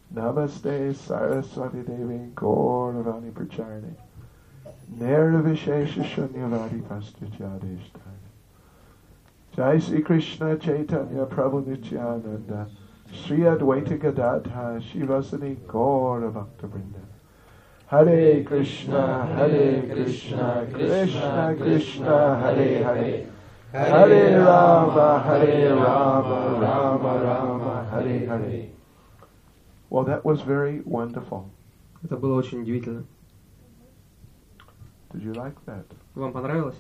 Namaste Saraswati Devi Gauravani Pracharne Nirvishesha Shunyavadi Pastutyadishthani. Jai Sri Krishna Chaitanya Prabhu Nityananda Sri Advaita Gadadha Shivasani Gaura Bhakta Vrinda. Hare Krishna, Krishna Krishna, Hare Hare, Hare Rama, Rama Rama, Hare Hare. Well, that was very wonderful. Это было очень удивительно. Did you like that? Вам понравилось?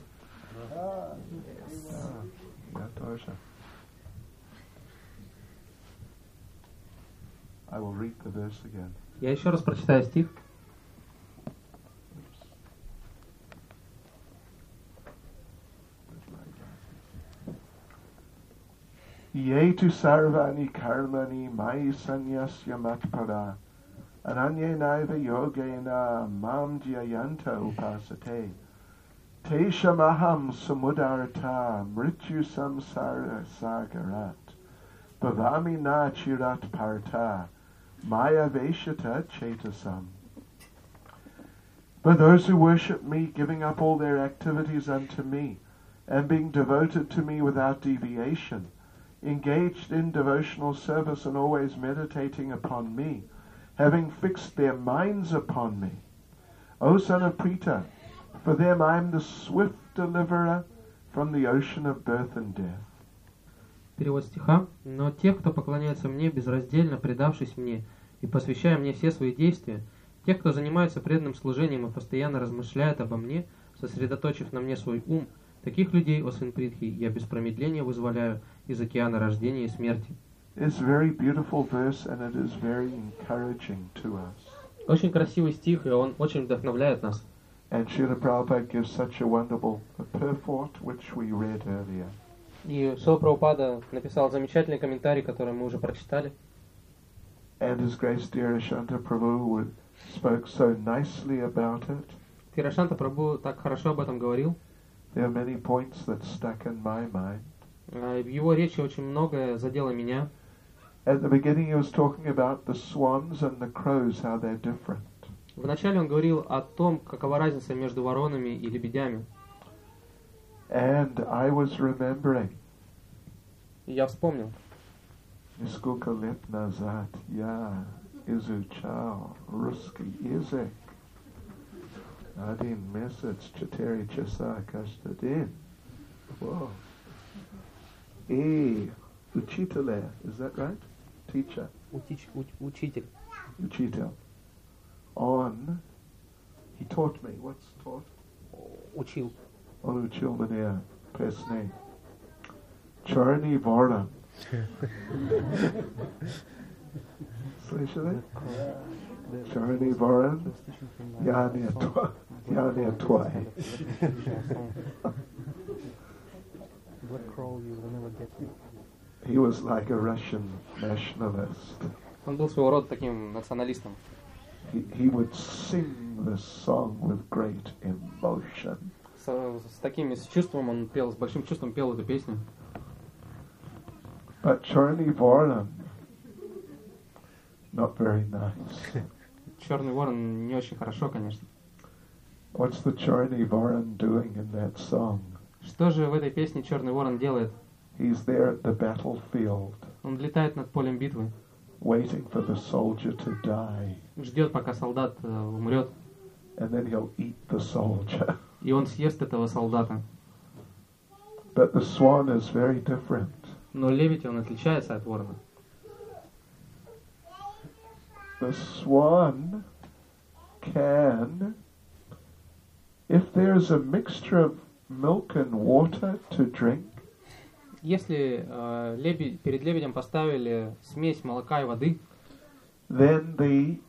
Я тоже. I will read the verse again. Я еще раз прочитаю стих. Ye tu sarvani karmani mai sanyasya matpada ananyenaiva yogena mam jyayanta upasate te shamaham samudarta mrityu samsara sagarat bhavami na chirat parta maya veshata chetasam. But those who worship me, giving up all their activities unto me, and being devoted to me without deviation, engaged in devotional service and always meditating upon me, having fixed their minds upon me. O son of Prita, for them I am the swift deliverer from the ocean of birth and death. Перевод стиха. Но тех, кто поклоняется мне, безраздельно предавшись мне и посвящая мне все свои действия, тех, кто занимается преданным служением и постоянно размышляет обо мне, сосредоточив на мне свой ум, таких людей, о сын Притхи, я без промедления вызволяю из океана рождения и смерти. It's a very beautiful verse and it is very encouraging to us. Очень красивый стих, и он очень вдохновляет нас. And Srila Prabhupada gives such a wonderful purport which we read earlier. И Шрила Прабхупада написал замечательный комментарий, который мы уже прочитали. And His Grace Dhirashanta Prabhu spoke so nicely about it. Dhirashanta Прабху так хорошо об этом говорил. There are many points that stuck in my mind. В его речи очень многое задело меня. At the beginning he was talking about the swans and the crows, how they're different. Вначале он говорил о том, какова разница между воронами и лебедями. And I was remembering. И я вспомнил. Нисколько лет назад я изучал русский язык. 1 месяц 4 часа каждый день. Whoa. И учителя, is that right? Teacher. Учитель. Учитель. He taught me. What's taught? Учил. Он учил меня песни. Черный ворон. Слышали? Черный ворон. Я не твой. He was like a Russian nationalist. Он был своего рода таким националистом. He would sing this song with great emotion. С чувством он пел, с большим чувством пел эту песню. But Черный ворон, not very nice. Черный ворон не очень хорошо, конечно. What's the Черный ворон doing in that song? Что же в этой песне Черный ворон делает? He's there at the battlefield. Он летает над полем битвы. Waiting for the soldier to die. Ждет, пока солдат умрет. And then he'll eat the soldier. И он съест этого солдата. But the swan is very different. Но лебедь, он отличается от ворона. The swan can, if there's a mixture of milk and water to drink, если перед лебедем поставили смесь молока и воды, then the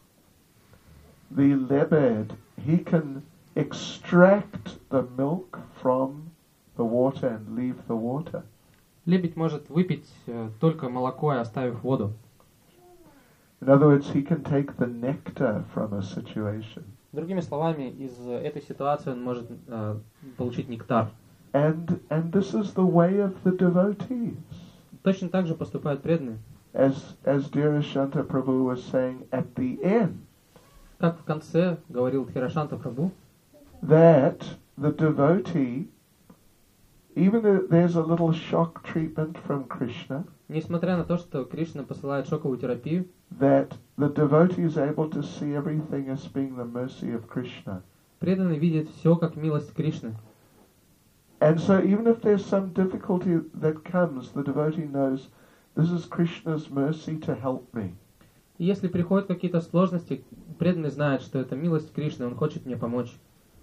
lebed, he can extract the milk from the water and leave the water. Лебедь может выпить только молоко и оставив воду. In other words, he can take the nectar from a situation. Другими словами, из этой ситуации он может получить нектар. And this is the way of the devotees. Точно так же поступают преданные. as Dhirashanta Prabhu was saying at the end, Как в конце говорил Дхирашанта Прабху, that the devotee, even if there's a little shock treatment from Krishna, несмотря на то, что Кришна посылает шоковую терапию, that the devotee is able to see everything as being the mercy of Krishna. преданный видит все как милость Кришны. And so even if there's some difficulty that comes, the devotee knows this is Krishna's mercy to help me. И если приходят какие-то сложности, преданный знает, что это милость Кришны, он хочет мне помочь.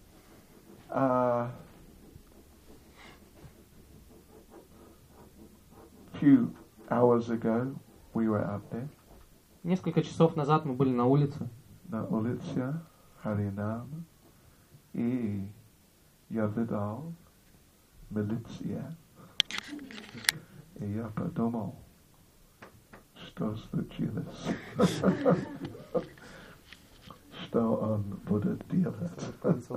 Few hours ago, we were out there. Несколько часов назад мы были на улице. На улице Харинам и я видал милиция. И я подумал, что случилось, что он будет делать.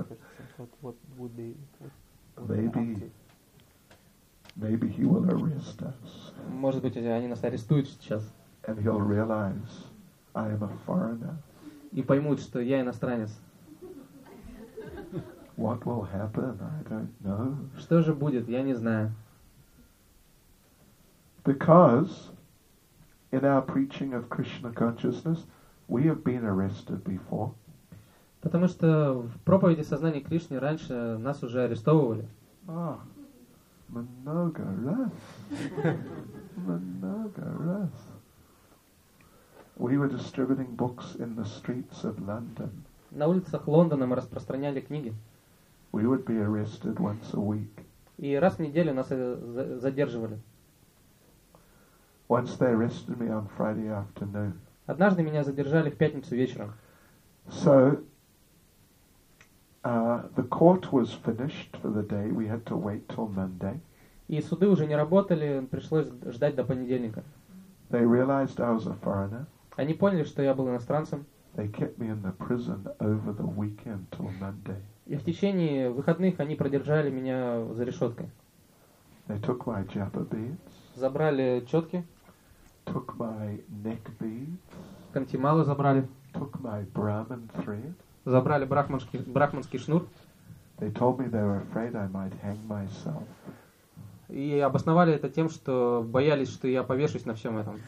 Maybe he will arrest us. Может быть, они нас арестуют сейчас. And he'll realize I am a foreigner. И поймут, что я иностранец. What will happen? I don't know. Что же будет? Я не знаю. Because in our preaching of Krishna consciousness, we have been arrested before. Потому что в проповеди сознания Кришны раньше нас уже арестовывали. Много раз. Много раз. We were distributing books in the streets of London. На улицах Лондона мы распространяли книги. We would be arrested once a week. И раз в неделю нас задерживали. Once they arrested me on Friday afternoon. Однажды меня задержали в пятницу вечером. So, the court was finished for the day. We had to wait till Monday. И суды уже не работали, пришлось ждать до понедельника. They realized I was a foreigner. Они поняли, что я был иностранцем. They kept me in the prison over the weekend till Monday. И в течение выходных они продержали меня за решеткой. They took my japa beads. Забрали четки. Took my neck beads. Кантималы забрали. Took my Brahman thread. Забрали брахманский шнур. They told me they were afraid I might hang myself. И обосновали это тем, что боялись, что я повешусь на всем этом.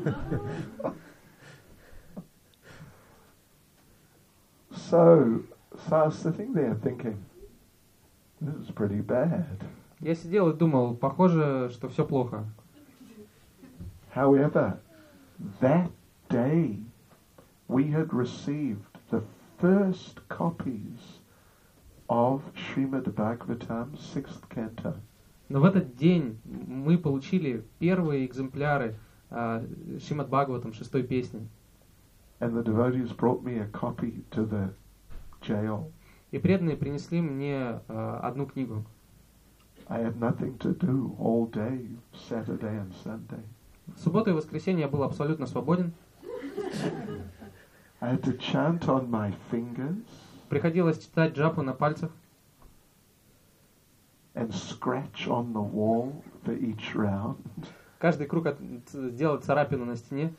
So I was sitting there thinking, this is pretty bad. Я сидел и думал, похоже, что все плохо. However, that day we had received the first copies of Srimad Bhagavatam, 6th canto. Но в этот день мы получили первые экземпляры Шримад Бхагаватам, 6-й песни. And the devotees brought me a copy to the jail. И преданные принесли мне одну книгу. I had nothing to do all day, Saturday and Sunday. В субботу и воскресенье я был абсолютно свободен. I had to chant on my fingers. Приходилось читать джапу на пальцах. And scratch on the wall for each round. Каждый круг сделать царапину на стене.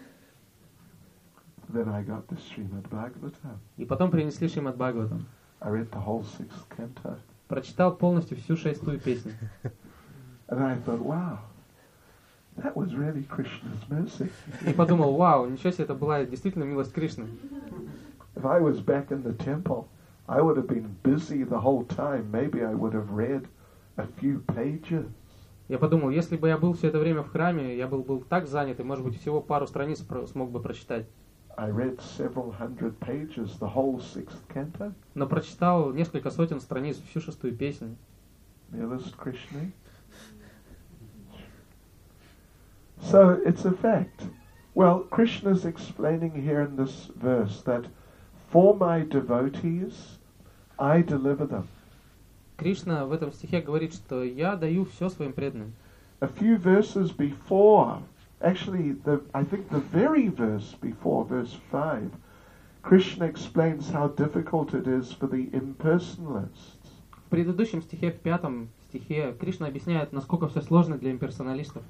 Then I got the Srimad Bhagavatam. И потом принесли Шримад Бхагаватам. I read the whole 6th canto. Прочитал полностью всю 6-ю песню. And I thought, wow, that was really Krishna's mercy. И подумал, вау, ничего себе, это была действительно милость Кришны. If I was back in the temple, I would have been busy the whole time. Maybe I would have read a few pages. Я подумал, если бы я был все это время в храме, я был так занят, и, может быть, всего пару страниц смог бы прочитать. I read several hundred pages, the whole 6th canto. Но прочитал несколько сотен страниц, всю 6-ю песню. Milist Krishna. So it's a fact. Well, Krishna's explaining here in this verse that for my devotees, I deliver them. Кришна в этом стихе говорит, что я даю все своим преданным. A few verses before, actually, I think the very verse before, verse 5, Krishna explains how difficult it is for the impersonalists. В предыдущем стихе, в 5-м стихе, Кришна объясняет, насколько все сложно для имперсоналистов.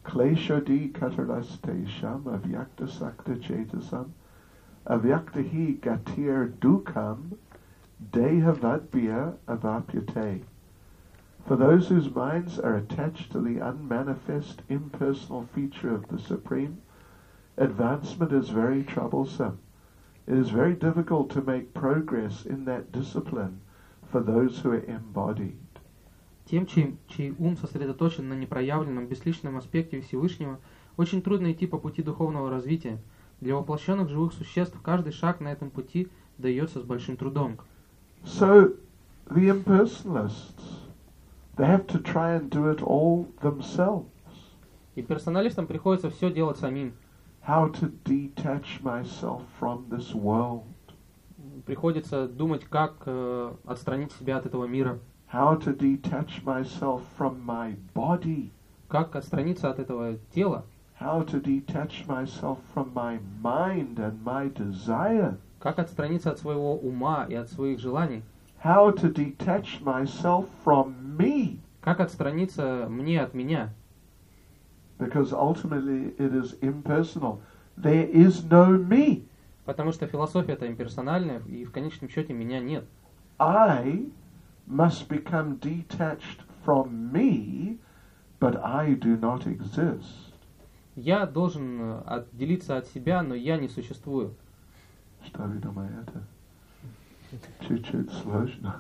Kleshodi katarastesham avyakta sakta chetasam avyaktahi gatir dukam dehavadbhya avapyate. For those whose minds are attached to the unmanifest, impersonal feature of the Supreme, advancement is very troublesome. It is very difficult to make progress in that discipline for those who are embodied. Тем, чей ум сосредоточен на непроявленном бесличном аспекте Всевышнего, очень трудно идти по пути духовного развития. Для воплощенных живых существ каждый шаг на этом пути дается с большим трудом. So, the impersonalists, they have to try and do it all themselves. И персоналистам приходится все делать самим. How to detach myself from this world. Приходится думать, как отстранить себя от этого мира. How to detach myself from my body. Как отстраниться от этого тела. How to detach myself from my mind and my desire. Как отстраниться от своего ума и от своих желаний. How to detach myself from me. Как отстраниться мне от меня. Because ultimately it is impersonal. There is no me. Потому что философия это имперсональная, и в конечном счете меня нет. I must become detached from me, but I do not exist. Я должен отделиться от себя, но я не существую. Что вы думаете? Чуть-чуть сложно.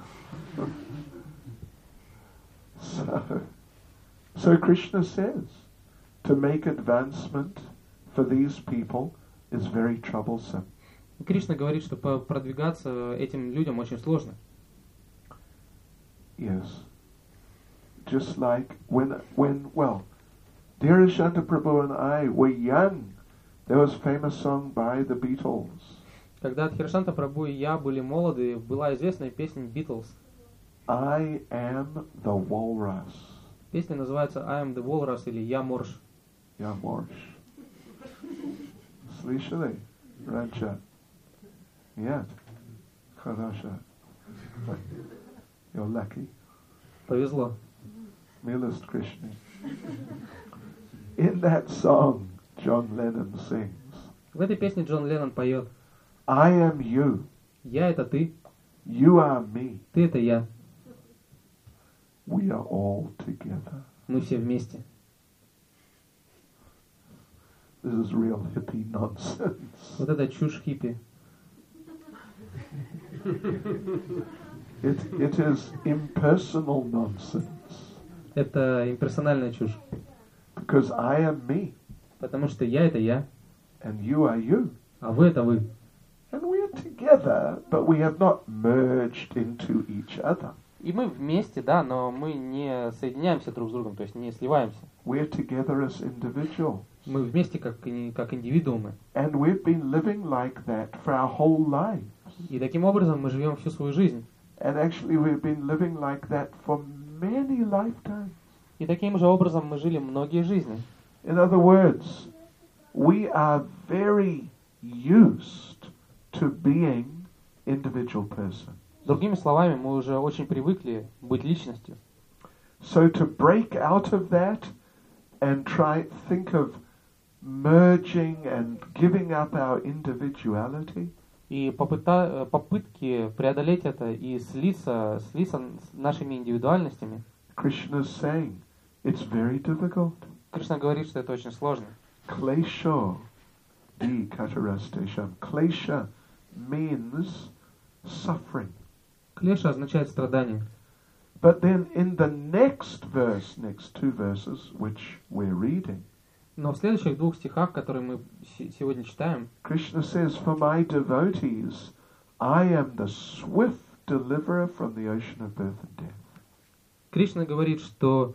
So Krishna says, to make advancement for these people is very troublesome. Кришна говорит, что продвигаться этим людям очень сложно. Yes. Just like when Dheerashanta Prabhu and I were young, there was a famous song by the Beatles. Когда Дхиршанта Прабху и я были молоды, была известная песня Beatles. I am the walrus. Песня называется I am the walrus или Я морж. Я морж. Слышали? Раньше? Нет? Хорошо. You're lucky. Повезло. Mилость Krishna. In that song, John Lennon sings, В этой песне Джон Леннон поет I am you. Я это ты, You are me. ты это я. We are all together. Мы все вместе. This is real hippie nonsense. Вот это чушь хиппи. It is impersonal nonsense. Это имперсональная чушь. Because I am me. Потому что я это я, And you are you. а вы это вы. And we are together, but we have not merged into each other. И мы вместе, да, но мы не соединяемся друг с другом, то есть не сливаемся. We are together as individuals. Мы вместе как индивидуумы. And we've been living like that for our whole lives. И таким образом мы живем всю свою жизнь. And actually we've been living like that for many lifetimes. И таким же образом мы жили многие жизни. In other words, we are very used to being individual person. Другими словами, мы уже очень привыкли быть личностью. So to break out of that and think of merging and giving up our individuality. И попытки преодолеть это и слиться с нашими индивидуальностями. Krishna is saying it's very difficult. Кришна говорит, что это очень сложно. Klesha di katarastesham. Klesha means suffering. Клеша означает страдание. But then in the next two verses, which we're reading, Но в следующих двух стихах, которые мы сегодня читаем, Krishna says, "For my devotees, I am the swift deliverer from the ocean of birth and death." Кришна говорит, что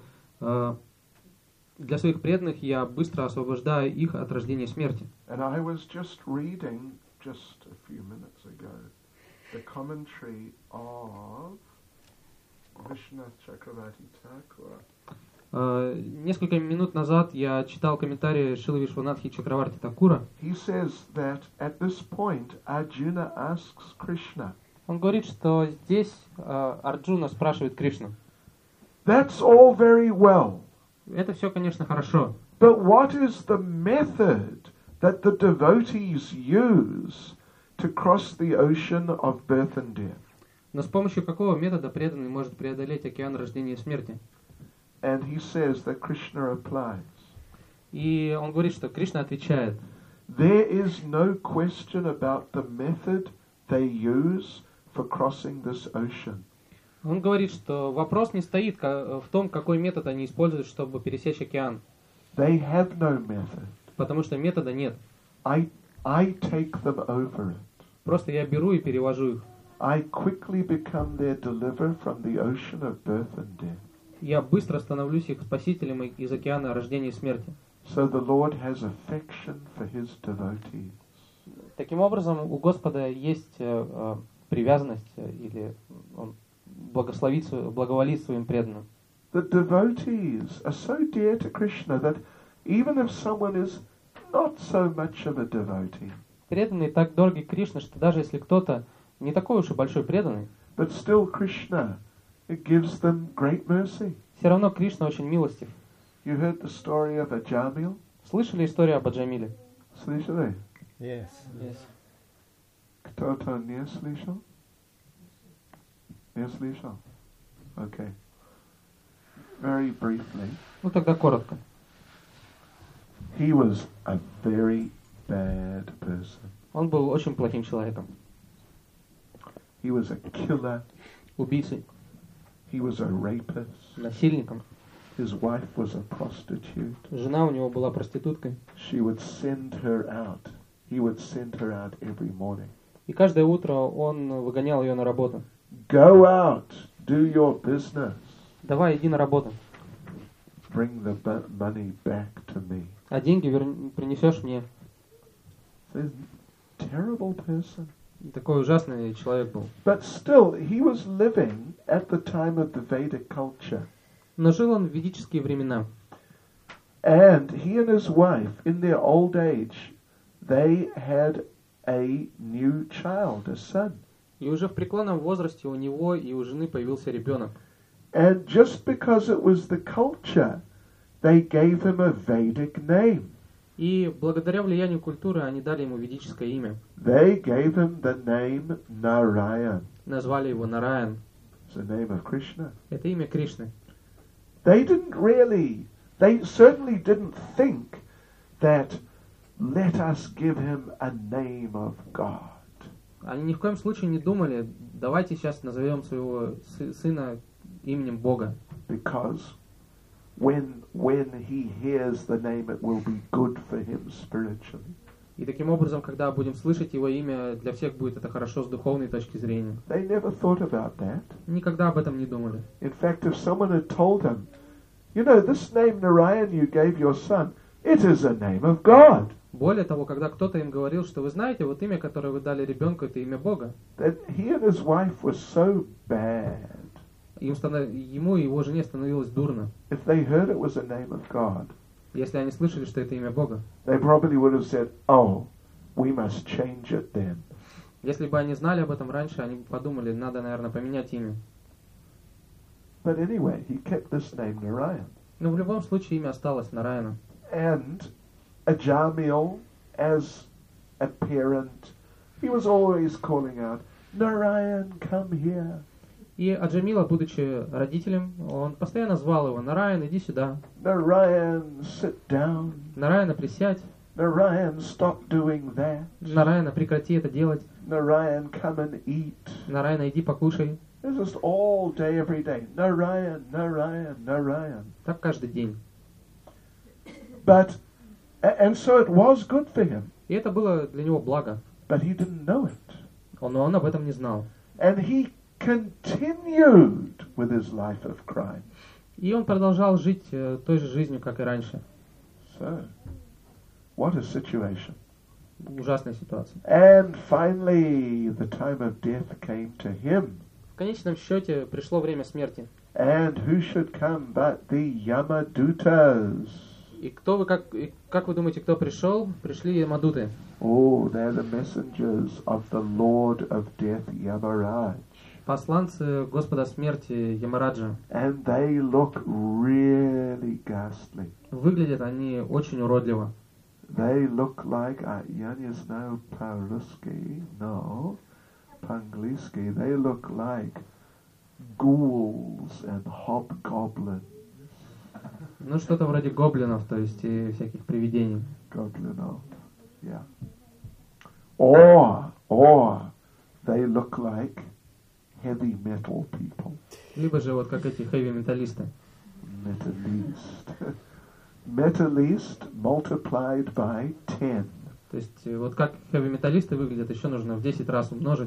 для своих преданных я быстро освобождаю их от рождения и смерти. And I was just reading just a few minutes ago the commentary of Vishwanath Chakravarti Thakur. Несколько минут назад я читал комментарий Шрилы Вишванатхи Чакраварти Такура. He says that at this point Arjuna asks Krishna, Он говорит, что здесь Арджуна спрашивает Кришну. "That's all very well, Это все, конечно, хорошо, But what is the method that the devotees use to cross the ocean of birth and death? Но с помощью какого метода преданный может преодолеть океан рождения и смерти? And he says that Krishna replies, И он говорит, что Кришна отвечает: there is no question about the method they use for crossing this ocean. Он говорит, что вопрос не стоит в том, какой метод они используют, чтобы пересечь океан. They have no method. Потому что метода нет. I take them over it. Просто я беру и перевожу их. I quickly become their deliverer from the ocean of birth and death. Я быстро становлюсь их спасителем из океана рождения и смерти. So the Lord has affection for his devotees. Таким образом, у Господа есть привязанность, или Он благоволит своим преданным. The devotees are so dear to Krishna that even if someone is not so much of a devotee, Преданные так дороги Кришне, что даже если кто-то не такой уж и большой преданный, but still Krishna, it gives them great mercy. все равно Кришна очень милостив. You heard the story of Ajamil? Слышали историю об Аджамиле? Слышали? Yes. Кто-то не слышал? Не слышал? Okay. Very briefly, Ну тогда коротко. he was a very bad person. Он был очень плохим человеком. He was a killer. Убийцей, He was a rapist. насильником. His wife was a prostitute. Жена у него была проституткой. She would send her out. He would send her out every morning. И каждое утро он выгонял ее на работу. Go out, do your business. Давай, иди на работу. Bring the money back to me. А деньги принесешь мне. He's a terrible person. Такой ужасный человек был. But still, he was living at the time of the Vedic culture. Но жил он в ведические времена. And he and his wife, in their old age, they had a new child, a son. И уже в преклонном возрасте у него и у жены появился ребенок. And just because it was the culture, they gave him a Vedic name. И благодаря влиянию культуры они дали ему ведическое имя. They gave him the name Narayan. Назвали его Нараян. It's the name of Krishna. Это имя Кришны. They certainly didn't think that let us give him a name of God. Они ни в коем случае не думали, давайте сейчас назовем своего сына именем Бога. Because when he hears the name, it will be good for him spiritually. И таким образом, когда будем слышать его имя, для всех будет это хорошо с духовной точки зрения. They never thought about that. Никогда об этом не думали. In fact, if someone had told them, you know, this name Narayan you gave your son, it is a name of God. Более того, когда кто-то им говорил, что вы знаете, вот имя, которое вы дали ребенку, это имя Бога. That he and his wife were so bad. Ему и его жене становилось дурно. If they heard it was a name of God, Если они слышали, что это имя Бога. they probably would have said, oh, we must change it then. Если бы они знали об этом раньше, они бы подумали, надо, наверное, поменять имя. But anyway, he kept this name Narayan. Но в любом случае имя осталось Нараяна. And Ajamil, as a parent, he was always calling out, Narayan, come here. И Аджамила, будучи родителем, он постоянно звал его: Нараян, иди сюда. Narayan, sit down. Нараяна, присядь. Narayan, stop doing that. Нараяна, прекрати это делать. Narayan, come and eat. Нараяна, иди покушай. It's just all day, every day. Narayan, Narayan, Narayan. Так каждый день. And so it was good for him. И это было для него благо. But he didn't know it. Но он об этом не знал. And he continued with his life of crime. И он продолжал жить той же жизнью, как и раньше. So, what a situation. Ужасная ситуация. And finally, the time of death came to him. В конечном счете пришло время смерти. And who should come but the Yamadutas? И как вы думаете, кто пришел? Пришли Ямадуты. Oh, they're the messengers of the Lord of Death, Yamaraj. посланцы Господа смерти Ямараджа. And they look really ghastly. Выглядят они очень уродливо. They look like, я не знаю по-русски, no, по-английски, they look like ghouls and hobgoblins. Ну, что-то вроде гоблинов, то есть и всяких привидений. Goblinov, yeah. Or they look like heavy metal people. Либо же вот как эти хэви-металлисты. Metalist. Metalist multiplied by 10. То есть вот как хэви-металлисты выглядят, еще нужно в 10 раз умножить.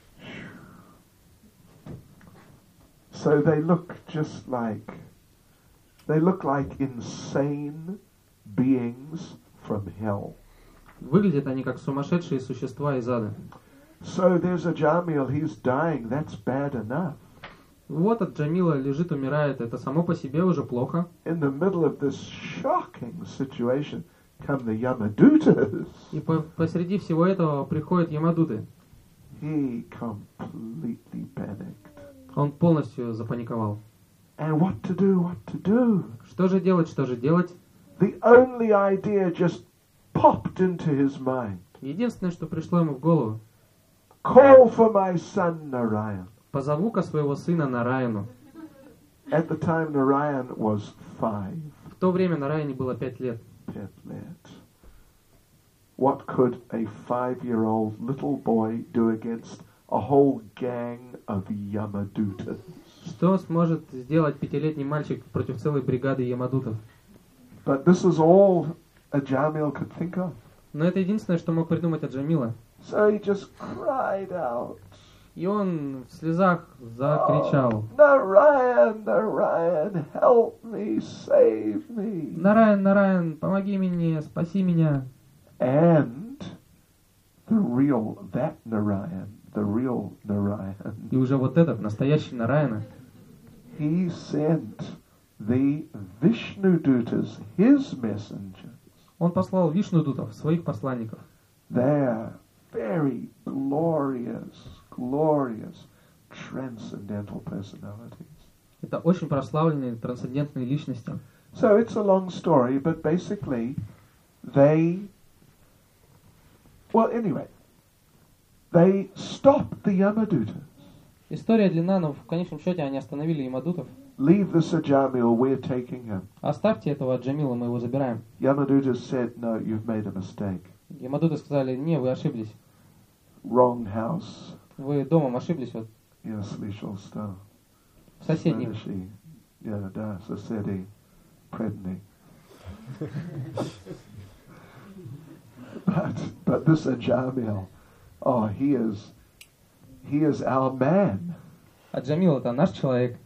So they look just like, they look like insane beings from hell. Выглядят они как сумасшедшие существа из ада. So there's a Jamil, he's dying, that's bad enough. Вот от Джамила лежит, умирает, это само по себе уже плохо. In the middle of this shocking situation come the Yamadutas. И посреди всего этого приходят Ямадуты. He completely panicked. Он полностью запаниковал. And what to do? Что же делать, что же делать? The only idea just popped into his mind. Единственное, что пришло ему в голову: Call for my son Narayan. позову-ка своего сына Нараяну. At the time Narayan was 5. В то время Нараяне было 5 лет. 5 лет. What could a 5-year-old little boy do against a whole gang of Yamadutas? Что сможет сделать 5-летний мальчик против целой бригады Ямадутов? But this is all a Jamil could think of. Но это единственное, что мог придумать Аджамила. So he just cried out. И он в слезах закричал: Narayan, Narayan, help me, save me. Нараян, Нараян, помоги мне, спаси меня. And that Narayan, the real Narayan, И уже вот этот, настоящий Нараяна, he sent the Vishnudutas, his messengers. он послал Вишнудутов, своих посланников. They're very glorious, transcendental personalities. Это очень прославленные, трансцендентные личности. So it's a long story, but basically they stopped the Yamadutas. История длинна, но в конечном счете они остановили Ямадутов. Leave this Ajamil, we're taking him. Оставьте этого Аджамила, мы его забираем. Yamadutas said, no, you've made a mistake. Ямадуты сказали: не, вы ошиблись. Wrong house. Вы домом ошиблись, вот Я слышал, что в соседнем. Да, соседи предни. But this Ajamil, he is our man. Аджамил — это наш человек.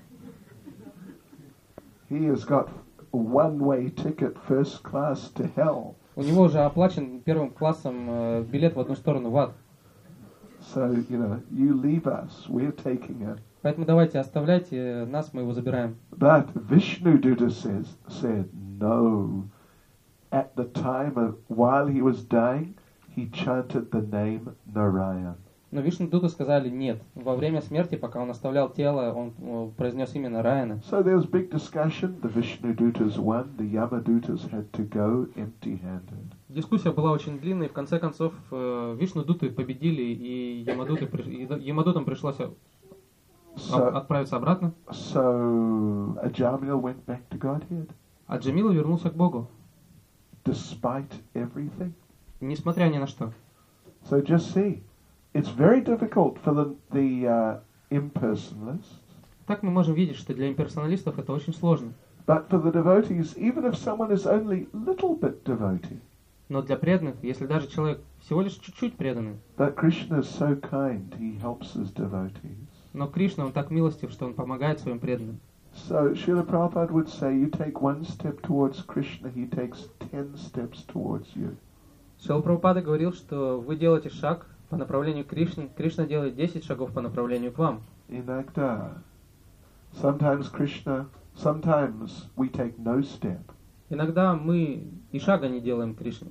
He has got a one-way ticket, first class to hell. У него уже оплачен первым классом билет в одну сторону в ад. So, you leave us, we're taking him. Поэтому давайте, оставляйте нас, мы его забираем. But Vishnuduta said no. At the time while he was dying, he chanted the name Narayan. Но Вишнудуты сказали нет. Во время смерти, пока он оставлял тело, он произнес имя Нараяна. So there was big discussion. The Vishnudutas won. The Yamadutas had to go empty-handed. Дискуссия была очень длинной, и в конце концов Вишнудуты победили, и Ямадутам пришлось отправиться обратно. So Ajamil went back to Godhead. А Джамил вернулся к Богу. Despite everything. Несмотря ни на что. So just see. It's very difficult for the impersonalists. Так мы можем видеть, что для имперсоналистов это очень сложно. But for the devotees, even if someone is only little bit devotee. Но для преданных, если даже человек всего лишь чуть-чуть преданный. But Krishna is so kind, he helps his devotees. Но Кришна, он так милостив, что он помогает своим преданным. So Srila Prabhupada would say, you take one step towards Krishna, he takes 10 steps towards you. Шрила Прабхупада говорил, что вы делаете шаг по направлению к Кришне, Кришна делает 10 шагов по направлению к вам. Inagda. Sometimes we take no step. Иногда мы и шага не делаем к Кришне.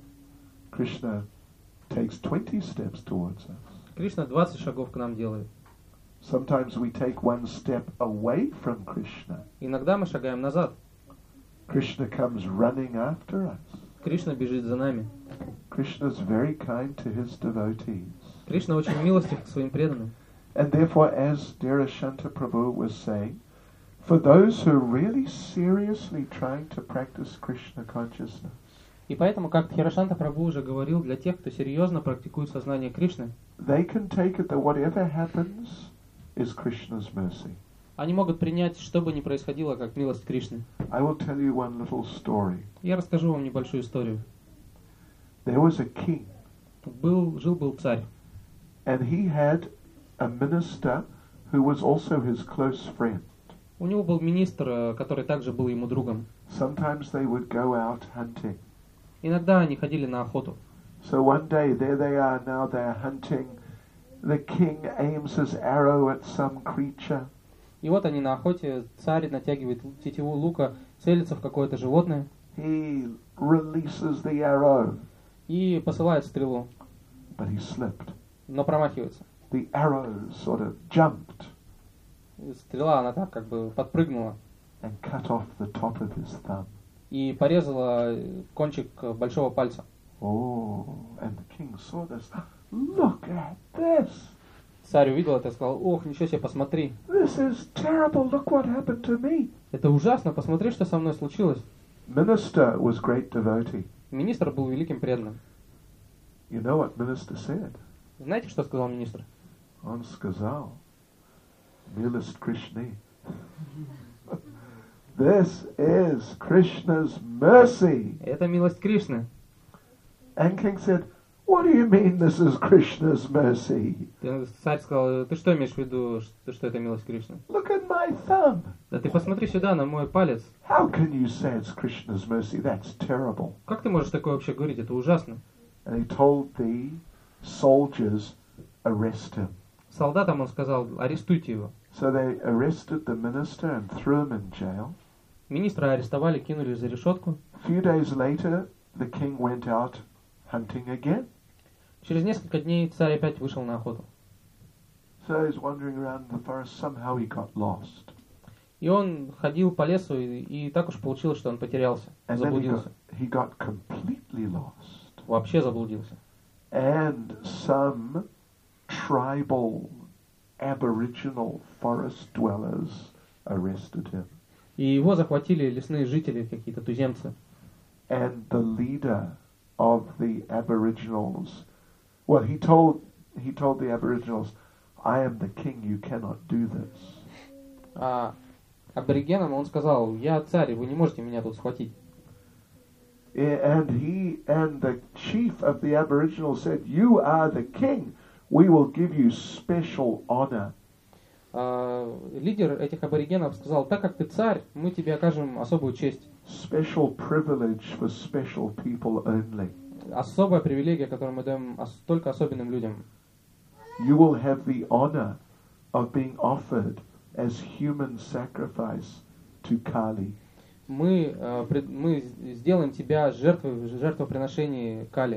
Krishna takes 20 steps towards us. Кришна 20 шагов к нам делает. Sometimes we take one step away from Krishna. Иногда мы шагаем назад. Krishna comes running after us. Кришна бежит за нами. Krishna is very kind to his devotees. Кришна очень милостив к своим преданным. And therefore, as Dheerashanta Prabhu was saying, for those who are really seriously trying to practice Krishna consciousness, И поэтому, как Дхирашанта Прабху уже говорил, для тех, кто серьезно практикует сознание Кришны, they can take it that whatever happens is Krishna's mercy. они могут принять, что бы ни происходило, как милость Кришны. I will tell you one little story. Я расскажу вам небольшую историю. There was a king, Жил-был царь, and he had a minister who was also his close friend. у него был министр, который также был ему другом. Sometimes they would go out hunting. Иногда они ходили на охоту. So one day, there they are now, they're hunting. The king aims his arrow at some creature. И вот они на охоте, царь натягивает тетиву лука, целится в какое-то животное He releases the arrow, и посылает стрелу, but he slipped. но промахивается. The arrow sort of jumped Стрела, она так как бы подпрыгнула and cut off the top of his thumb. и порезала кончик большого пальца. Oh, and the king saw this. Look at this. Царь увидел это и сказал: ох, ничего себе, посмотри. This is terrible. Look what happened to me. Это ужасно, посмотри, что со мной случилось. Minister was great devotee. Министр был великим преданным. You know what minister said? Знаете, что сказал министр? On сказал, Milist Krishna. This is Krishna's mercy. Это милость Кришны. And king said, what do you mean this is Krishna's mercy? Царь сказал: ты что имеешь в виду, что это милость Кришны? Look at my thumb. Да ты посмотри сюда, на мой палец. How can you say it's Krishna's mercy? That's terrible. Как ты можешь такое вообще говорить? Это ужасно. And he told the soldiers, arrest him. Солдатам он сказал: арестуйте его. So they arrested the minister and threw him in jail. Министра арестовали, кинули за решетку. A few days later, the king went out hunting again. Через несколько дней царь опять вышел на охоту. So he's wandering around the forest. Somehow he got lost. И он ходил по лесу, и так уж получилось, что он потерялся, And then заблудился. he got completely lost. Вообще заблудился. And some tribal, aboriginal forest dwellers arrested him. И его захватили лесные жители, какие-то туземцы. And the leader of the aboriginals, well, he told the aboriginals, I am the king, you cannot do this. А аборигенам он сказал: я царь, вы не можете меня тут схватить. And the chief of the aboriginals said, you are the king, we will give you special honor. Лидер этих аборигенов сказал: так как ты царь, мы тебе окажем особую честь. Special privilege for special people only. Особая привилегия, которую мы даем только особенным людям. You will have the honor of being offered as human sacrifice to Kali. Мы сделаем тебя жертвоприношение Кали.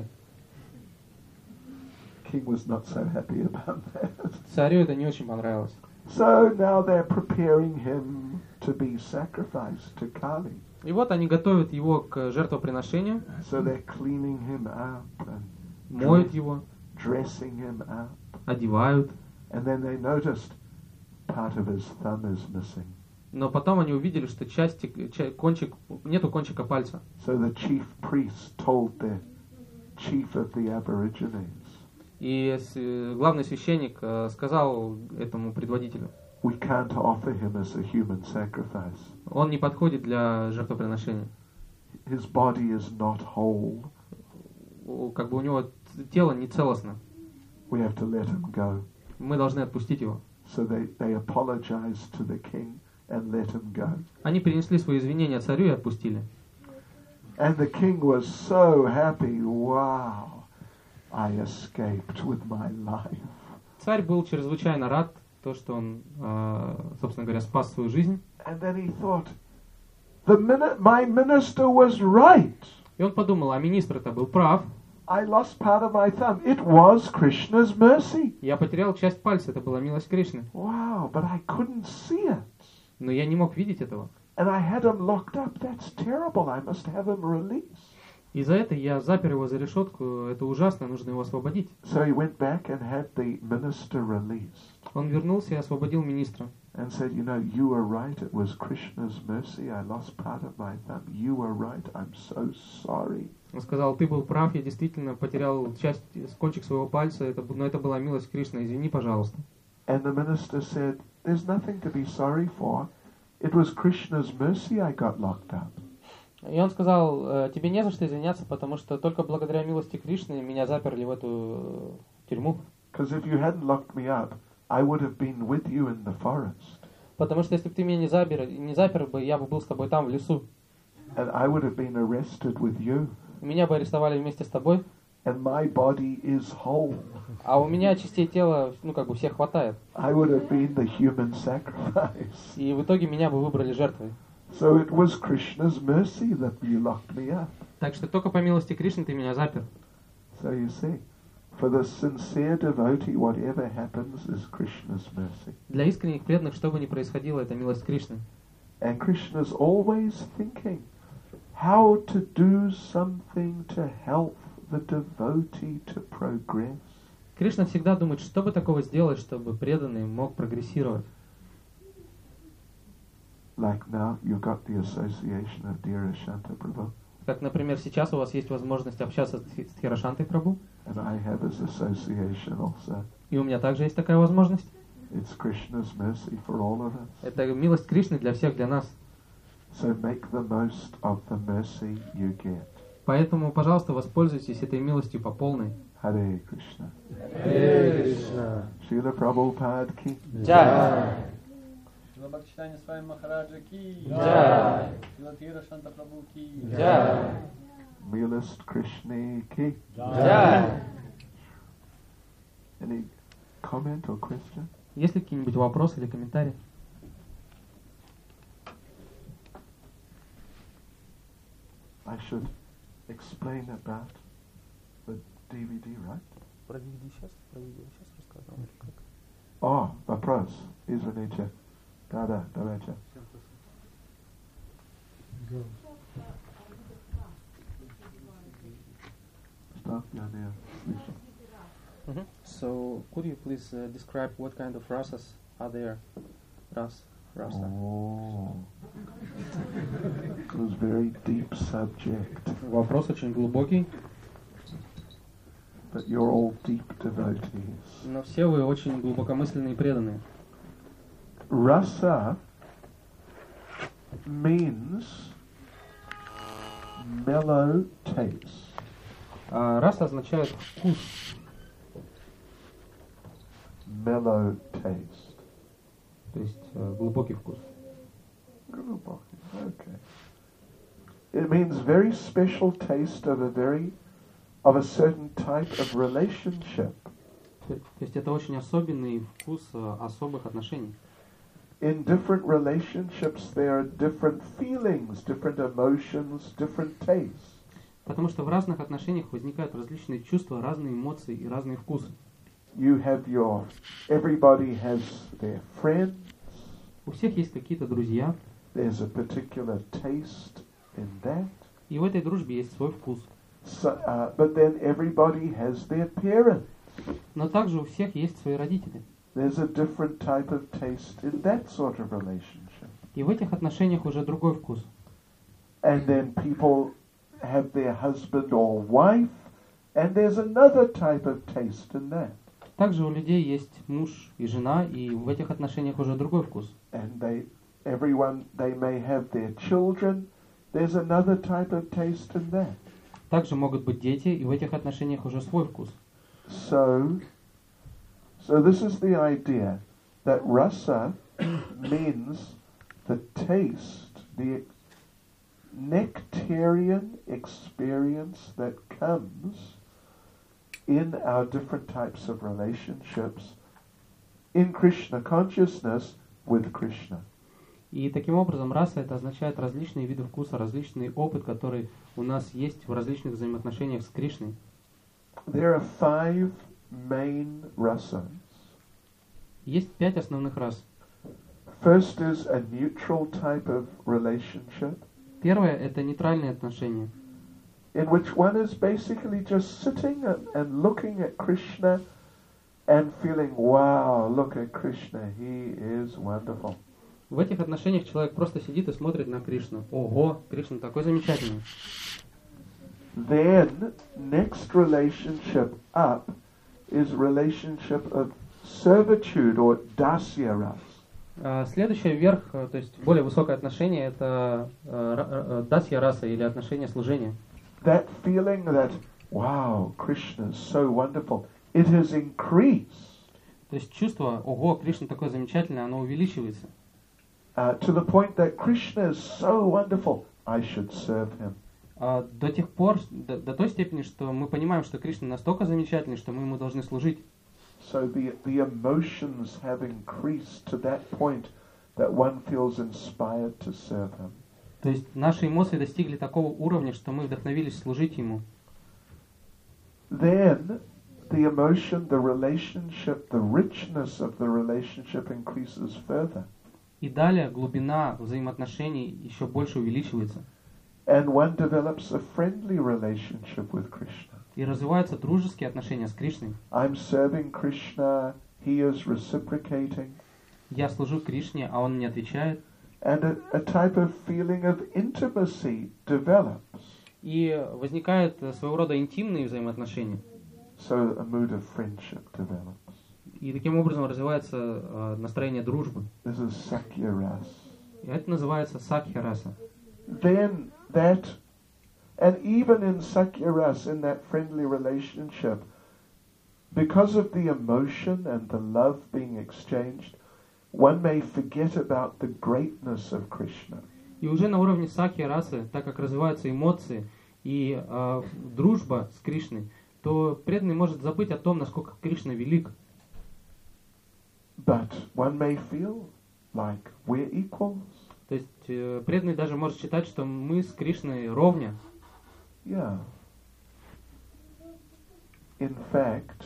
King was not so happy about that. Царю это не очень понравилось. So now they're preparing him to be sacrificed to Kali. И вот они готовят его к жертвоприношению, So they're cleaning him up and моют его, dressing him up. одевают. And then they noticed part of his thumb is missing. Но потом они увидели, что нету кончика пальца. So the chief priest told the chief of the Aborigines, И главный священник сказал этому предводителю: we can't offer him as a human sacrifice. он не подходит для жертвоприношения. His body is not whole. Как бы у него тело не целостно. We have to let him go. Мы должны отпустить его. So they apologized to the king and let him go. Они принесли свои извинения царю и отпустили. And the king was so happy. Wow, I escaped with my life. Царь был чрезвычайно рад, то, что он, собственно говоря, спас свою жизнь. And then he thought, my minister was right. И он подумал: а министр-то был прав. I lost part of my thumb. It was Krishna's mercy. Я потерял часть пальца, это была милость Кришны. Wow, but I couldn't see it. Но я не мог видеть этого. And I had him locked up. That's terrible. I must have him released. И за это я запер его за решетку. Это ужасно, нужно его освободить. So he went back and had the minister released. Он вернулся и освободил министра. And said, you know, you were right. It was Krishna's mercy. I lost part of my thumb. You were right. I'm so sorry. Он сказал, ты был прав, я действительно потерял кончик своего пальца, но это была милость Кришны, извини, пожалуйста. And the minister said, there's nothing to be sorry for. It was Krishna's mercy I got locked up. И он сказал, тебе не за что извиняться, потому что только благодаря милости Кришны меня заперли в эту тюрьму. Because if you hadn't locked me up, I would have been with you in the forest. Потому что если бы ты меня не запер бы, я бы был с тобой там, в лесу. And I would have been arrested with you. Меня бы арестовали вместе с тобой. And my body is whole. А у меня частей тела, всех хватает. I would have been the human sacrifice. И в итоге меня бы выбрали жертвой. So it was Krishna's mercy that you locked me up. Так что только по милости Кришны ты меня запер. So you see, for the sincere devotee, whatever happens is Krishna's mercy. Для искренних преданных, что бы ни происходило, это милость Кришны. And Krishna's always thinking how to do something to help the devotee to progress. Кришна всегда думает, что бы такого сделать, чтобы преданный мог прогрессировать. Like now, you got the association of Dhira Shanta Prabhu. Как, например, сейчас у вас есть возможность общаться с Дхирашантой Прабху. And I have his association also. И у меня также есть такая возможность. It's Krishna's mercy for all of us. Это милость Кришны для всех, для нас. So make the most of the mercy you get. Поэтому, пожалуйста, воспользуйтесь этой милостью по полной. Hare Krishna. Hare Krishna. Srila Prabhupada ki. Jai. Шрила Бхактисиданта Свами Махараджа ки. Jai. Шрила Dhira Shanta Prabhu ki. Jai. Milist Krishna ki. Jai. Any comment or question? Есть ли какие-нибудь вопросы или комментарии? I should explain about the DVD, right? Про DVD сейчас рассказывал. Oh, вопрос. Извините. Да, давайте. Что? Я не слышу. So, could you please describe what kind of rasas are there? Rasa. Oh. It was a very deep subject. Вопрос очень глубокий. But you're all deep devotees. Но все вы очень глубокомысленные и преданные. Rasa means mellow taste. Раса означает вкус. Mellow taste. То есть глубокий вкус. Okay. It means very special taste of a certain type of relationship. То есть это очень особенный вкус особых отношений. In different relationships there are different feelings, different emotions, different tastes. Потому что в разных отношениях возникают различные чувства, разные эмоции и разные вкусы. Everybody has their friends. У всех есть какие-то друзья. There's a particular taste in that. И в этой дружбе есть свой вкус. So, but then everybody has their parents. Но также у всех есть свои родители. There's a different type of taste in that sort of relationship. И в этих отношениях уже другой вкус. And then people have their husband or wife, and there's another type of taste in that. Также у людей есть муж и жена, и в этих отношениях уже другой вкус. And they may have their children. There's another type of taste in that. Также могут быть дети, и в этих отношениях уже свой вкус. So this is the idea that rasa means the taste, the nectarian experience that comes in our different types of relationships in Krishna consciousness with Krishna. И таким образом раса это означает различные виды вкуса, различный опыт, который у нас есть в различных взаимоотношениях с Кришной. There are 5 main rasas. Есть 5 основных рас. First is a neutral type of relationship, Первое – это нейтральные отношения, in which one is basically just sitting and looking at Krishna and feeling, wow, look at Krishna, he is wonderful. В этих отношениях человек просто сидит и смотрит на Кришну. Ого, Кришна такой замечательный. Then, next relationship up is relationship of servitude or dasya ras. Следующее вверх, то есть более высокое отношение, это дасья раса или отношение служения. That feeling that, wow, Krishna is so wonderful, it has increased То есть чувство, ого, Кришна такой замечательный, оно увеличивается. to the point that Krishna is so wonderful, I should serve him. До тех пор, до той степени, что мы понимаем, что Кришна настолько замечательный, что мы ему должны служить. So the emotions have increased to that point that one feels inspired to serve him. То есть наши эмоции достигли такого уровня, что мы вдохновились служить ему. Then the emotion, the relationship, the richness of the relationship increases further. И далее глубина взаимоотношений еще больше увеличивается. And one develops a friendly relationship with Krishna. И развиваются дружеские отношения с Кришной. I'm serving Krishna, he is reciprocating. Я служу Кришне, а он мне отвечает. And a type of feeling of intimacy develops. И возникают своего рода интимные взаимоотношения. So a mood of friendship develops. И таким образом развивается настроение дружбы. This is Sakya Ras. И это называется сакхя раса. Then that, and even in Sakya Ras, in that friendly relationship, because of the emotion and the love being exchanged, one may forget about the greatness of Krishna. И уже на уровне сакхи расы, так как развиваются эмоции и дружба с Кришной, то преданный может забыть о том, насколько Кришна велик. But one may feel like we're equals. То есть преданный даже может считать, что мы с Кришной ровня. Yeah. In fact,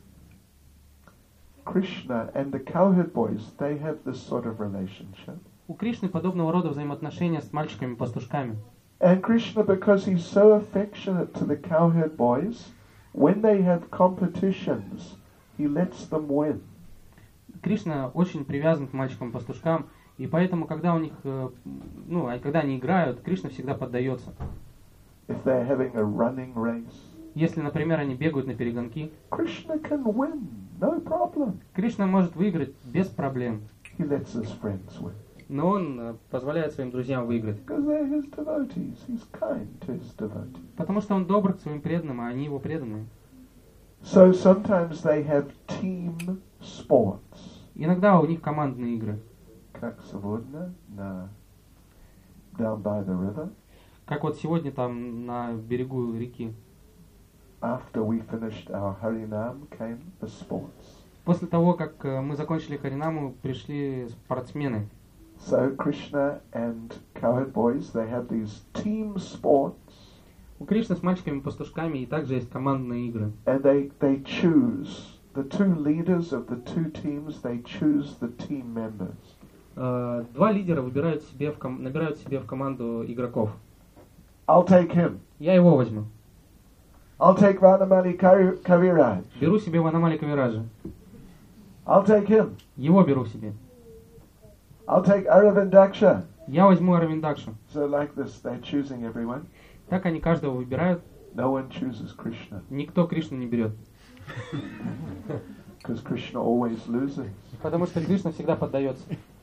Krishna and the cowherd boys, they have this sort of relationship. У Кришны подобного рода взаимоотношения с мальчиками-пастушками. And Krishna, because he's so affectionate to the cowherd boys, when they have competitions, he lets them win. Кришна очень привязан к мальчикам-пастушкам, и поэтому, когда у них, когда они играют, Кришна всегда поддается. If they're having a running race, Если, например, они бегают на перегонки, Krishna can win, no problem. Кришна может выиграть без проблем, He lets his friends win. но он позволяет своим друзьям выиграть. Because they're his devotees. He's kind to his devotees. Потому что он добр к своим преданным, а они его преданные. So sometimes they have team sports. Иногда у них командные игры. Как сегодня down by the river. Как вот сегодня там на берегу реки. After we finished our Harinam came the sports. После того, как мы закончили Харинаму, пришли спортсмены. So Krishna and cowherd boys, they have these team sports. У Кришны с мальчиками-пастушками и также есть командные игры. And they choose, the two leaders of the two teams, they choose the team members. Два лидера набирают себе в команду игроков. I'll take him. Я его возьму. I'll take Vanamali Kaviraj. Беру себе Ванамали Кавираджа. I'll take him. Его беру себе. I'll take Aravind Daksha. Я возьму Аравиндакшу. So like this, they're choosing everyone. Так они каждого выбирают. No one chooses Krishna. Никто Кришну не берет. Because Krishna always loses. Потому что Кришна всегда поддается.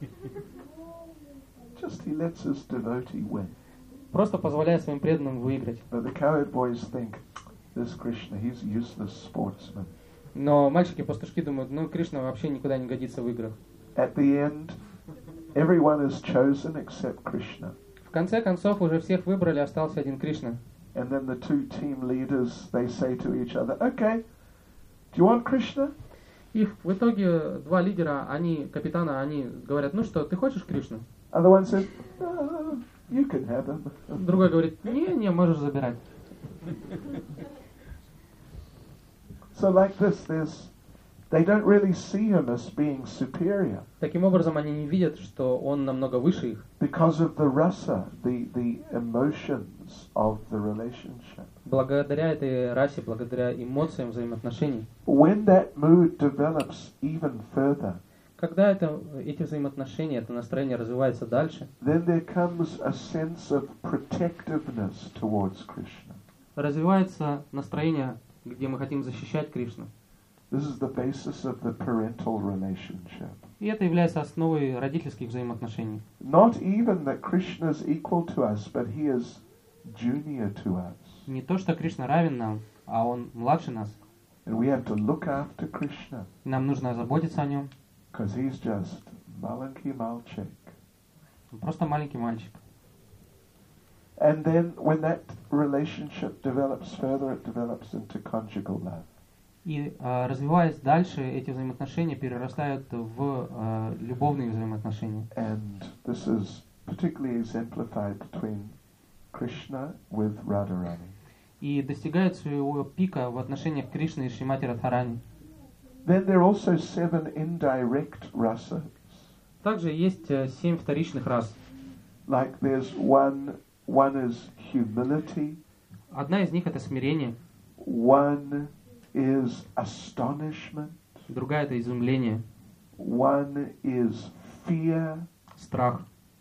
Just he lets his devotee win. Просто позволяя своим преданным выиграть. But the cowherd boys think, this Krishna, he's a useless sportsman. Но мальчики-пастушки думают, Кришна вообще никуда не годится в играх. At the end, everyone is chosen except Krishna. В конце концов, уже всех выбрали, остался один Кришна. And then the two team leaders, they say to each other, okay, do you want Krishna? И в итоге два лидера, капитана, они говорят, что, ты хочешь Кришну? And the one says, no, you can have him. Другой говорит, не, можешь забирать. So like this, they don't really see him as being superior Таким образом, они не видят, что он намного выше их, because of the rasa, the emotions of the relationship. благодаря этой расе, благодаря эмоциям взаимоотношений. When that mood develops even further, Когда эти взаимоотношения, это настроение развивается дальше, then there comes a sense of protectiveness towards Krishna. развивается настроение, где мы хотим защищать Кришну. This is the basis of the parental relationship. И это является основой родительских взаимоотношений. Not even that Krishna is equal to us, but he is junior to us. Не то, что Кришна равен нам, а он младше нас. And we have to look after Krishna, Нам нужно заботиться о нем. because he's just malanki malchik. Он просто маленький мальчик. And then when that relationship develops further, it develops into conjugal love. И развиваясь дальше, эти взаимоотношения перерастают в любовные взаимоотношения. And this is particularly exemplified between Krishna with Radharani. И достигает своего пика в отношениях Кришны и Шримати Радхарани. Then there are also 7 indirect rasas. Также есть 7 вторичных рас. Like there's one is humility, Одна из них это смирение, one is astonishment, другая это изумление, one is fear, страх,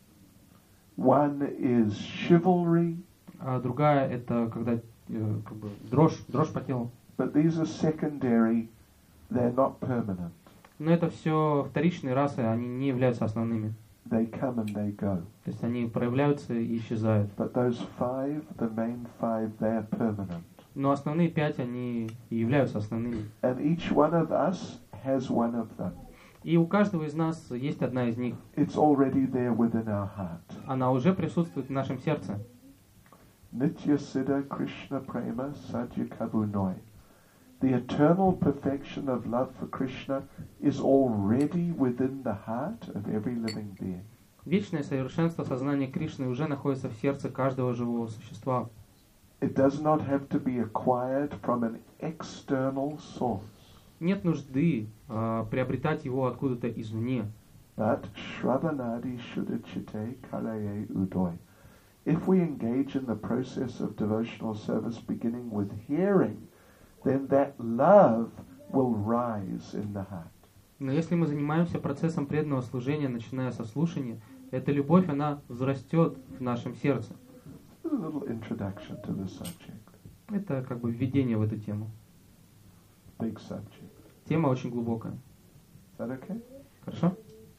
one is chivalry, а другая это когда как бы дрожь по телу. but these are secondary, they're not permanent. Но это все вторичные расы, они не являются основными. They come and they go. То есть они проявляются и исчезают. But those 5, the main 5, they are permanent. Но основные 5, они и являются основными. And each one of us has one of them. И у каждого из нас есть одна из них. It's already there within our heart. Она уже присутствует в нашем сердце. Nitya Siddha Krishna Prema Sadhya Kabunoi. The eternal perfection of love for Krishna is already within the heart of every living being. Вечное совершенство сознания Кришны уже находится в сердце каждого живого существа. It does not have to be acquired from an external source. Нет нужды приобретать его откуда-то извне. But Shravanadi Shuddhachite Karaye Udoi. If we engage in the process of devotional service beginning with hearing, then that love will rise in the heart. Но если мы занимаемся процессом преданного служения, начиная со слушания, эта любовь, она взрастет в нашем сердце. A little introduction to the subject. Это как бы введение в эту тему. Big subject. Тема очень глубокая. Is that okay? Хорошо?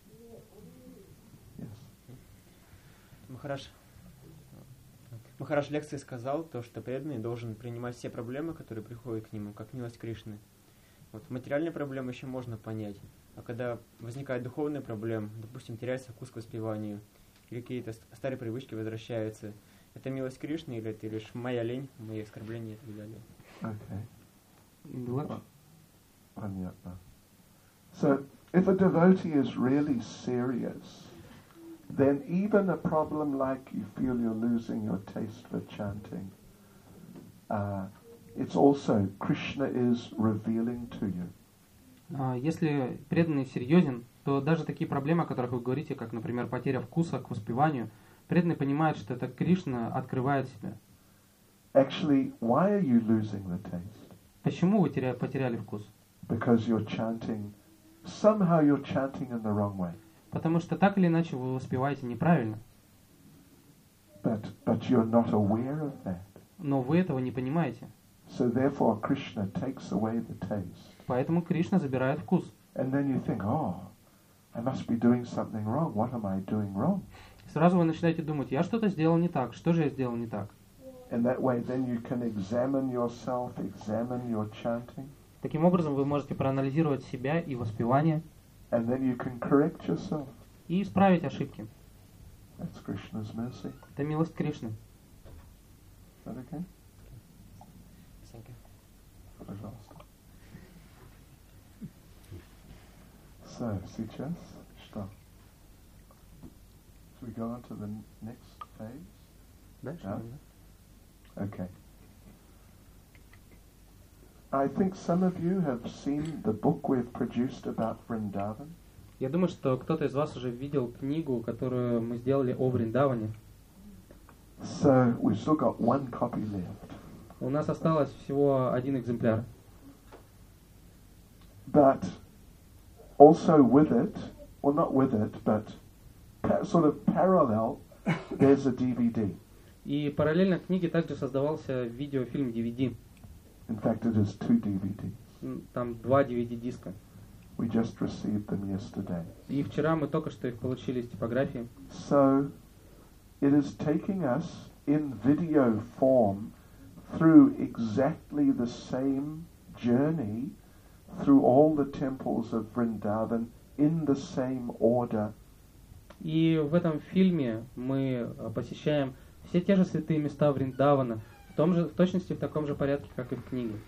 Yes. Махарадж в лекции сказал, то, что преданный должен принимать все проблемы, которые приходят к нему, как милость Кришны. Вот материальные проблемы еще можно понять, а когда возникают духовные проблемы, допустим, теряется вкус к воспеванию, или какие-то старые привычки возвращаются, это милость Кришны или это лишь моя лень, мои оскорбления и так далее? Okay. Понятно. So, if a devotee is really serious, then even a problem like you feel you're losing your taste for chanting, it's also Krishna is revealing to you. Если преданный серьезен, то даже такие проблемы, о которых вы говорите, как, например, потеря вкуса к воспеванию, преданный понимает, что это Кришна открывает себя. Actually, why are you losing the taste? Почему вы потеряли вкус? Because somehow you're chanting in the wrong way. Потому что так или иначе вы воспеваете неправильно. But you're not aware of that. Но вы этого не понимаете. So therefore Krishna takes away the taste. Поэтому Кришна забирает вкус. And then you think, I must be doing something wrong. What am I doing wrong? Сразу вы начинаете думать, я что-то сделал не так, что же я сделал не так? In that way then you can examine yourself, examine your chanting. Таким образом вы можете проанализировать себя и воспевание. And then you can correct yourself. И исправить ошибки. That's Krishna's mercy. Это милость Кришны. Is that okay? Thank you. Пожалуйста. So, сейчас что? Should we go on to the next phase? Дальше? Yeah. Okay. I think some of you have seen the book we've produced about Vrindavan. Я думаю, что кто-то из вас уже видел книгу, которую мы сделали о Вриндаване. So we've still got one copy left. У нас осталось всего один экземпляр. But also with it, well not with it, but sort of parallel, there's a DVD. И параллельно к книге также создавался видеофильм DVD. In fact, it is 2 DVDs. Там 2 DVD-диска. We just received them yesterday. И вчера мы только что их получили из типографии. So it is taking us in video form through exactly the same journey through all the temples of Vrindavan in the same order. И в этом фильме мы посещаем все те же святые места Вриндавана, в точности в таком же порядке, как и в книге.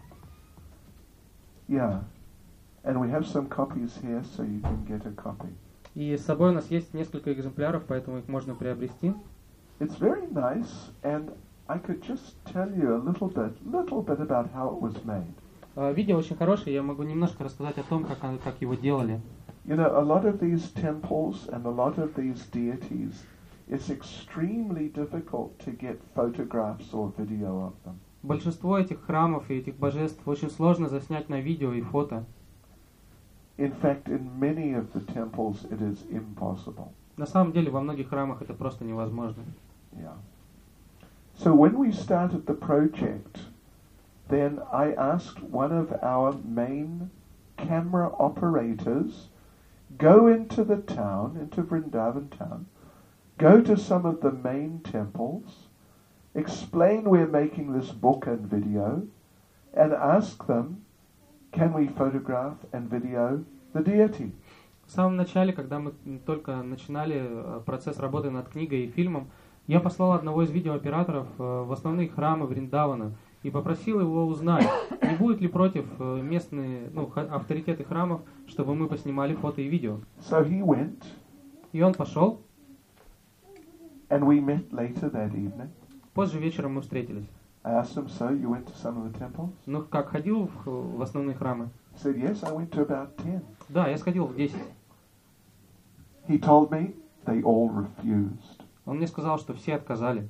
Yeah. And we have some copies here, so you can get a copy. И с собой у нас есть несколько экземпляров, поэтому их можно приобрести. It's very nice, and I could just tell you a little bit about how it was made. Видео очень хорошее, я могу немножко рассказать о том, как его делали. You know, a lot of these temples and a lot of these deities, it's extremely difficult to get photographs or video of them. Большинство этих храмов и этих божеств очень сложно заснять на видео и фото. In fact, in many of the temples, it is impossible. На самом деле, во многих храмах это просто невозможно. Yeah. So when we started the project, then I asked one of our main camera operators, go into the town, into Vrindavan town, go to some of the main temples, explain we're making this book and video, and ask them, can we photograph and video the deity? В самом начале, когда мы только начинали процесс работы над книгой и фильмом, я послал одного из видеооператоров в основные храмы Вриндавана и попросил его узнать, не будет ли против местные авторитеты храмов, чтобы мы поснимали фото и видео. So he went, и он пошел. And we met later that evening. Позже вечером мы встретились. I asked him, so you went to some of the temples? Ну как, ходил в основные храмы? He said, yes, I went to about 10. Да, я сходил в 10. He told me they all refused. Он мне сказал, что все отказали.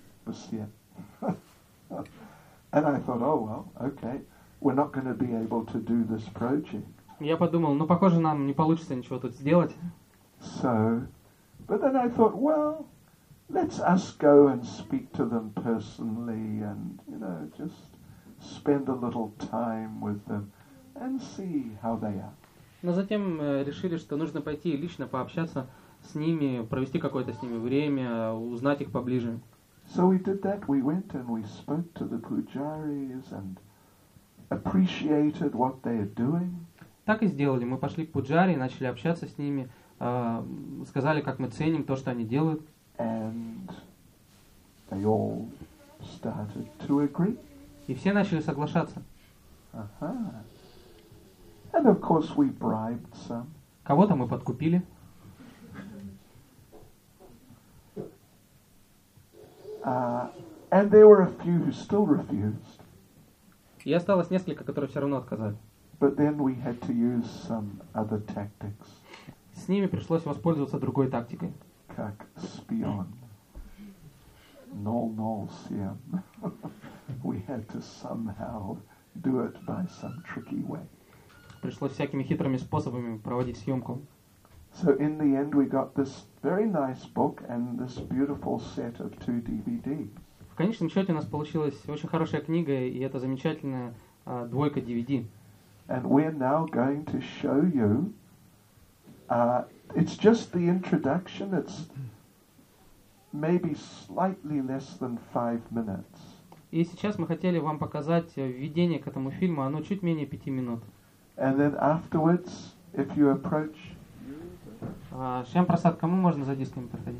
And I thought, oh well, okay, we're not going to be able to do this project. Я подумал, ну похоже, нам не получится ничего тут сделать. So, but then I thought, well, let's us go and speak to them personally and, you know, just spend a little time with them and see how they are. Но затем решили, что нужно пойти и лично пообщаться с ними, провести какое-то с ними время, узнать их поближе. So we did that. We went and we spoke to the pujaris and appreciated what they are doing. Так и сделали. Мы пошли к пуджаре, начали общаться с ними, сказали, как мы ценим то, что они делают. And they all started to agree. И все начали соглашаться. And of course we bribed some. Кого-то мы подкупили. And there were a few who still refused. И осталось несколько, которые все равно отказали. But then we had to use some other tactics. С ними пришлось воспользоваться другой тактикой. Как шпион. Nol siam. We had to somehow do it by some tricky way. Пришлось всякими хитрыми способами проводить съемку. So in the end we got this very nice book and this beautiful set of 2 DVDs. В конечном счете у нас получилась очень хорошая книга и эта замечательная двойка DVD. And we're now going to show you. It's just the introduction. It's maybe slightly less than 5 minutes. И сейчас мы хотели вам показать введение к этому фильму. Оно чуть менее 5 минут. And then afterwards, if you approach. Шьям Прасад, кому можно за дисками подходить?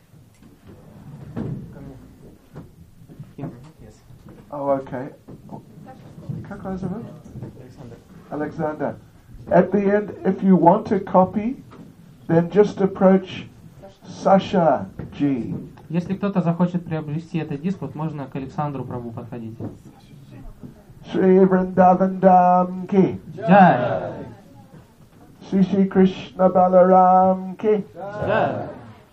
Oh, okay. Как вас зовут? Alexander. At the end, if you want a copy, then just approach Sasha G. Если кто-то захочет приобрести этот диск, вот можно к Александру Прабу подходить. Shri Vrindavan Dham ki. Jai. Shri Shri Krishna Balaram ki. Jai.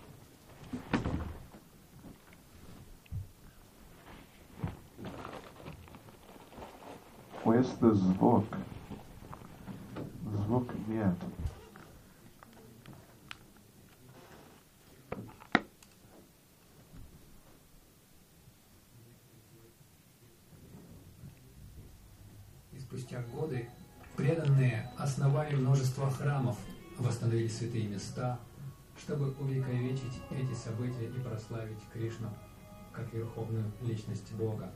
Where's the zvuk? Zvuk нет. Спустя годы преданные основали множество храмов, восстановили святые места, чтобы увековечить эти события и прославить Кришну как верховную личность Бога.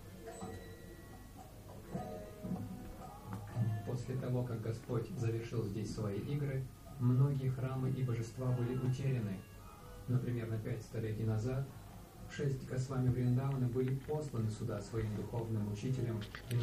После того, как Господь завершил здесь свои игры, многие храмы и божества были утеряны. Но примерно 5 столетий назад 6 Госвами Вриндавана были посланы сюда своим духовным учителем и